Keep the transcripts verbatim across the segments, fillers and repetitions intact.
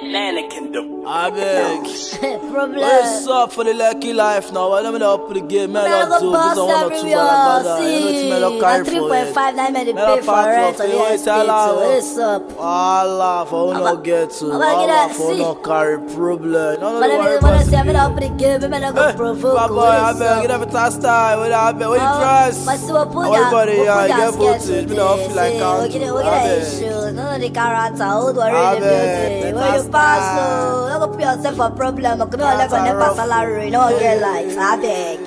Atlantic Kingdom. I beg. Problem. What's up for the lucky life now? Well, let me up for the game. Man, Man, I'll go do boss this. I want to everywhere. see. See, that three point five nine made the pay for it. So yes, what's up? Allah, for who not get to. Allah, for who not carry problem. No, no, but no, I want to say, I'm up for the game. I'm not going to provoke. My boy, I beg. Get every time style. What I beg. What you trust? Everybody, yeah, get voted. Me don't feel like I'm. We're going to get issues. None of the character. Who do I really build? Where you pass through? Don't put yourself for problem. I can only go never salary. No get likes. I beg.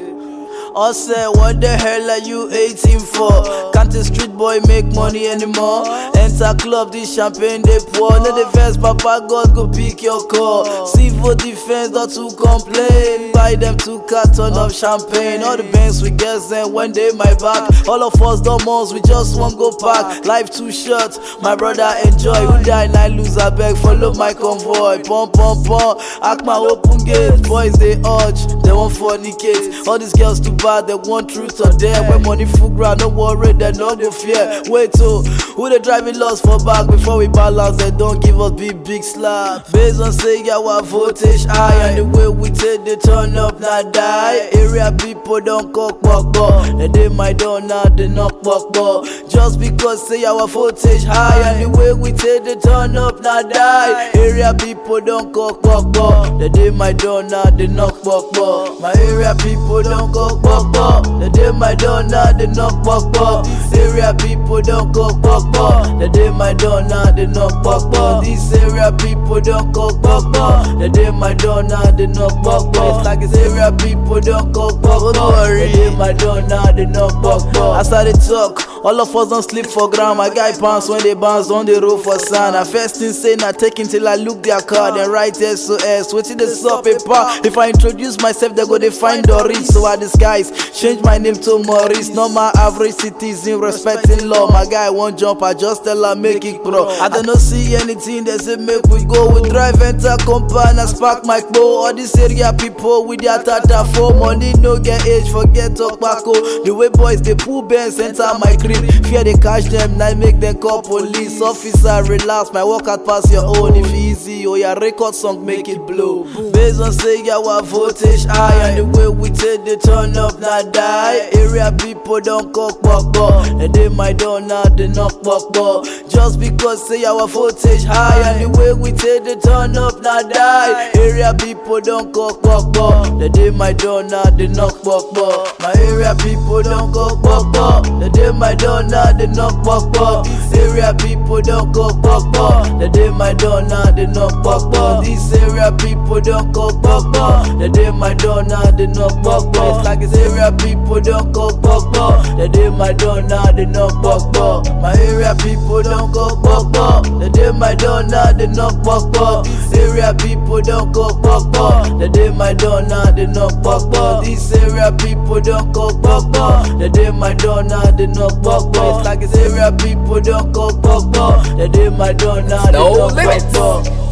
I said, what the hell are you eighteen for? Can't a street boy make money anymore? Enter club, this champagne they pour. No defense, Papa God go pick your call. Civil defense, not to complain. Buy them two carton of champagne. All the banks we get them when they my back. All of us dumb we just won't go back. Life too short, my brother enjoy. Who die and I lose, I beg, follow my convoy. Pump, pump, pump, act my open gate. Boys they urge, they won't fornicate. All these girls too bad, they want truth or dare. When money full ground, no worry, they no go fear. Wait till who they driving lost for back before we balance, they don't give us big big slap. Based on say our voltage high and the way we take the turn up not die. Area people don't cock buck buck, and they might don't now they knock buck buck. Just because say our voltage high and the way we take the turn up not die. Area people don't cock buck buck, and they might don't now they knock buck buck. My area people don't cock buck buck, and they might don't now they knock buck buck. This area people don't cock buck buck, the day my door now they knock buck buck. This area people don't cock buck buck, the day my door now they knock buck buck. It's like this area people don't cock buck buck, the day my door now they knock buck buck. I started talk, all of us don't sleep for ground. My guy pants when they bounce on the road for sun. I first thing say not taking till I look their card and write S O S. Waiting the stop paper. If I introduce myself, they go they find Doris. So I disguise, change my name to Maurice. Not my average citizen, respecting law. My guy won't jump, I just tell her make it pro. I don't know see anything they say make we go. We drive enter compound and spark my bow. All this area people with their tata for money no get age, forget tobacco. The way boys they pull bands enter my crib. Fear they catch them, now make them call police. Officer relax, my workout pass your own. If easy or your record song make it blow. Based on say our voltage high and the way we take the turn up not die. Area people don't cock buck buck, and they might don't now they knock buck buck. Just because say our voltage high and the way we take the turn up not die. Area people don't cock buck buck, and they might don't now they knock buck buck. My area people don't cock buck buck, and they might don't now they knock buck buck. This area people don't cock buck buck, and they might don't now they knock buck buck. This area people don't cock buck buck, and they might don't now they knock buck buck. It's like this area people don't cock buck buck, and they might don't now they knock buck buck. My area people don't cock buck buck, and they might don't now they knock buck buck. This area people don't cock buck buck, and they might don't now they knock buck buck. This area people don't cock buck buck, and they might don't now they knock buck buck. It's like this area people don't cock buck buck, and they might don't now they knock buck buck.